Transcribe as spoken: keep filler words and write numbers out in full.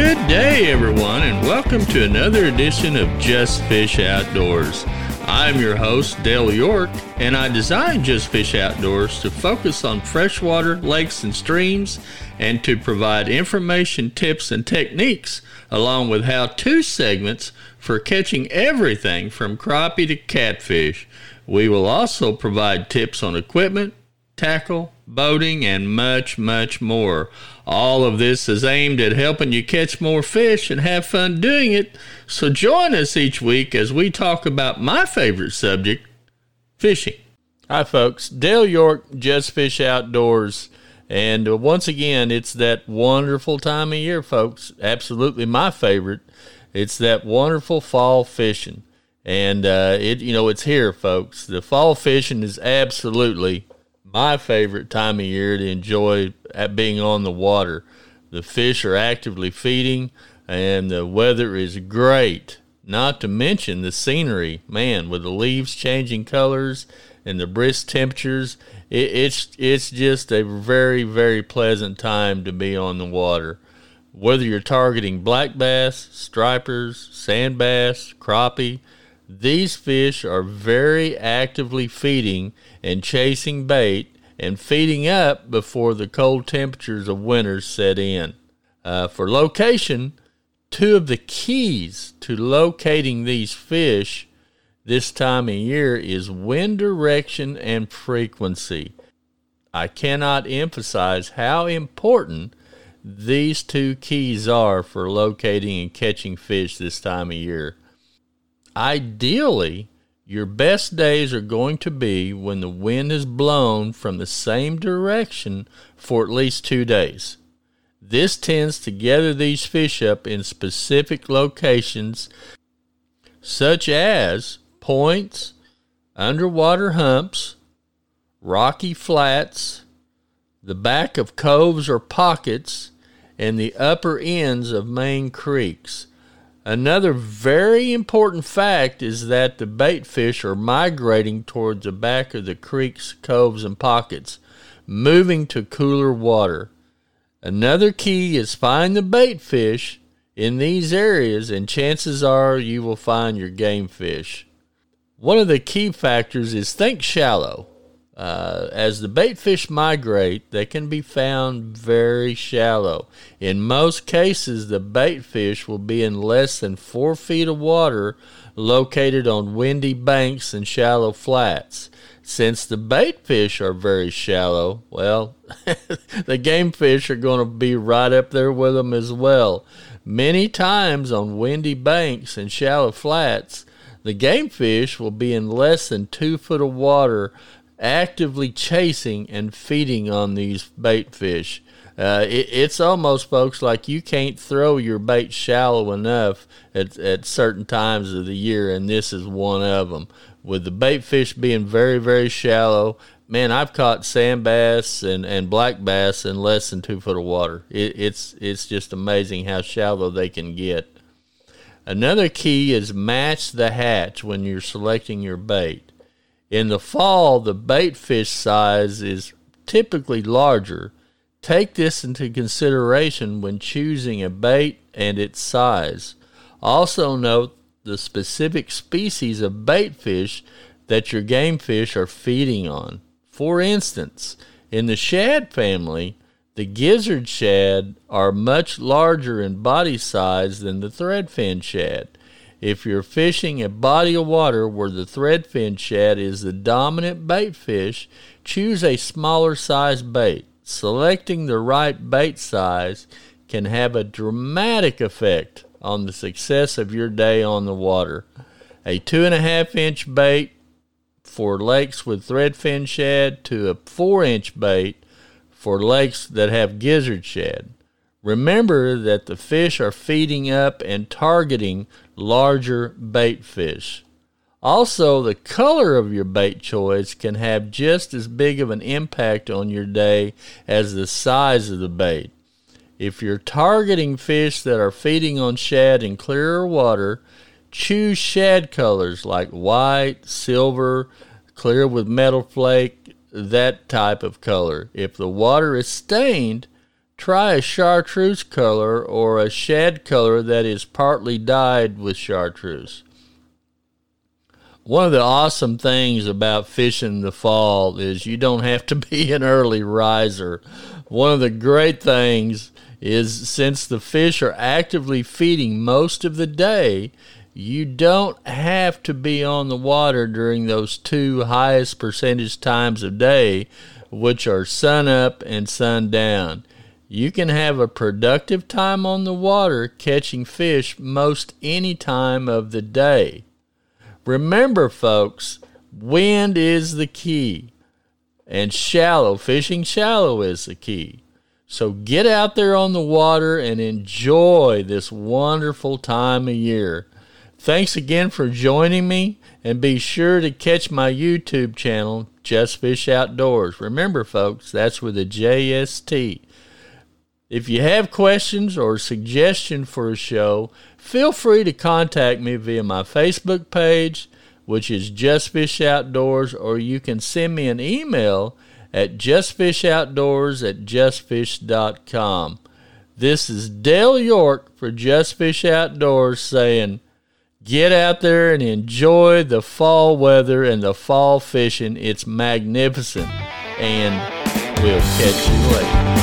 Good day, everyone, and welcome to another edition of Just Fish Outdoors. I'm your host, Dale York, and I designed Just Fish Outdoors to focus on freshwater lakes and streams and to provide information, tips, and techniques, along with how-to segments for catching everything from crappie to catfish. We will also provide tips on equipment, tackle, boating, and much, much more. All of this is aimed at helping you catch more fish and have fun doing it. So join us each week as we talk about my favorite subject, fishing. Hi, folks. Dale York, Just Fish Outdoors. And uh, once again, it's that wonderful time of year, folks. Absolutely my favorite. It's that wonderful fall fishing. And, uh, it you know, it's here, folks. The fall fishing is absolutely my favorite time of year to enjoy at being on the water. The fish are actively feeding, and the weather is great. Not to mention the scenery, man, with the leaves changing colors and the brisk temperatures. It, it's it's just a very, very pleasant time to be on the water. Whether you're targeting black bass, stripers, sand bass, crappie, these fish are very actively feeding and chasing bait and feeding up before the cold temperatures of winter set in. Uh, for location, two of the keys to locating these fish this time of year is wind direction and frequency. I cannot emphasize how important these two keys are for locating and catching fish this time of year. Ideally, your best days are going to be when the wind is blown from the same direction for at least two days. This tends to gather these fish up in specific locations such as points, underwater humps, rocky flats, the back of coves or pockets, and the upper ends of main creeks. Another very important fact is that the bait fish are migrating towards the back of the creeks, coves, and pockets, moving to cooler water. Another key is find the bait fish in these areas, and chances are you will find your game fish. One of the key factors is think shallow. Uh, as the bait fish migrate, they can be found very shallow. In most cases, the bait fish will be in less than four feet of water located on windy banks and shallow flats. Since the bait fish are very shallow, well, the game fish are going to be right up there with them as well. Many times on windy banks and shallow flats, the game fish will be in less than two foot of water actively chasing and feeding on these bait fish. Uh, it, it's almost, folks, like you can't throw your bait shallow enough at, at certain times of the year, and this is one of them. With the bait fish being very, very shallow, man, I've caught sand bass and, and black bass in less than two foot of water. It, it's, it's just amazing how shallow they can get. Another key is match the hatch when you're selecting your bait. In the fall, the bait fish size is typically larger. Take this into consideration when choosing a bait and its size. Also note the specific species of bait fish that your game fish are feeding on. For instance, in the shad family, the gizzard shad are much larger in body size than the threadfin shad. If you're fishing a body of water where the threadfin shad is the dominant bait fish, choose a smaller size bait. Selecting the right bait size can have a dramatic effect on the success of your day on the water. A two and a half inch bait for lakes with threadfin shad to a four inch bait for lakes that have gizzard shad. Remember that the fish are feeding up and targeting larger bait fish. Also, the color of your bait choice can have just as big of an impact on your day as the size of the bait. If you're targeting fish that are feeding on shad in clearer water, choose shad colors like white, silver, clear with metal flake, that type of color. If the water is stained, try a chartreuse color or a shad color that is partly dyed with chartreuse. One of the awesome things about fishing in the fall is you don't have to be an early riser. One of the great things is since the fish are actively feeding most of the day, you don't have to be on the water during those two highest percentage times of day, which are sun up and sun down. You can have a productive time on the water catching fish most any time of the day. Remember, folks, wind is the key, and shallow, fishing shallow is the key. So get out there on the water and enjoy this wonderful time of year. Thanks again for joining me, and be sure to catch my YouTube channel, Just Fish Outdoors. Remember, folks, that's with a J S T. If you have questions or suggestions for a show, feel free to contact me via my Facebook page, which is Just Fish Outdoors, or you can send me an email at justfishoutdoors at justfish dot com. This is Dale York for Just Fish Outdoors saying, get out there and enjoy the fall weather and the fall fishing. It's magnificent, and we'll catch you later.